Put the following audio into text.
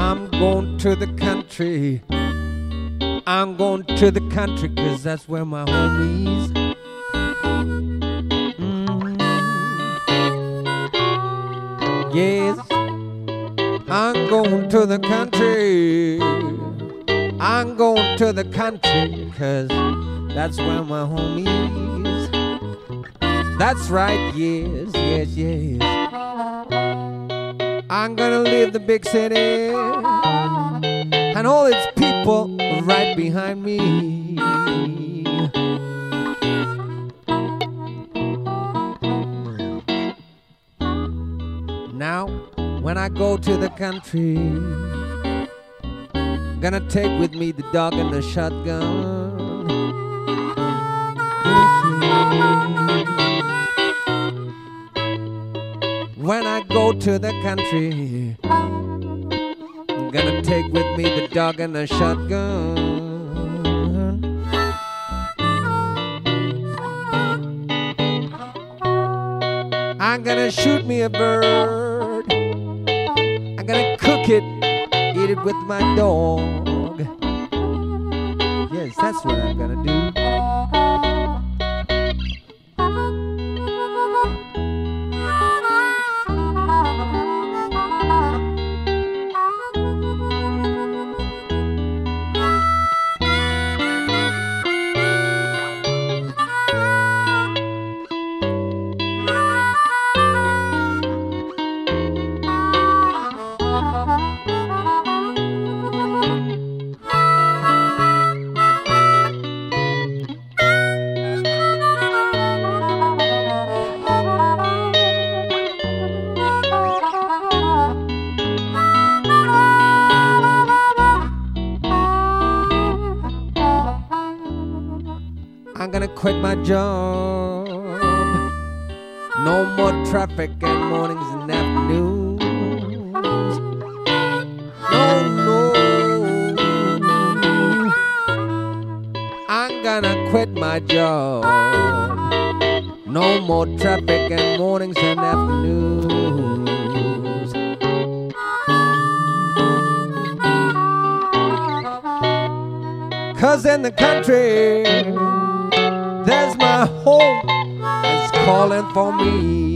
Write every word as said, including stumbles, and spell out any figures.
I'm going to the country. I'm going to the country, 'cause that's where my home is. Mm. Yes, I'm going to the country. I'm going to the country, 'cause that's where my home is. That's right, yes, yes, yes. I'm gonna leave the big city and all its people right behind me. Now, when I go to the country, gonna take with me the dog and the shotgun. When I go to the country, I'm gonna take with me the dog and the shotgun. I'm gonna shoot me a bird. I'm gonna cook it, eat it with my dog. Yes, that's what I'm gonna do. I'm gonna quit my job. No more traffic and mornings and afternoons. No, no. I'm gonna quit my job. No more traffic and mornings and afternoons. 'Cause in the country, there's my home, it's calling for me.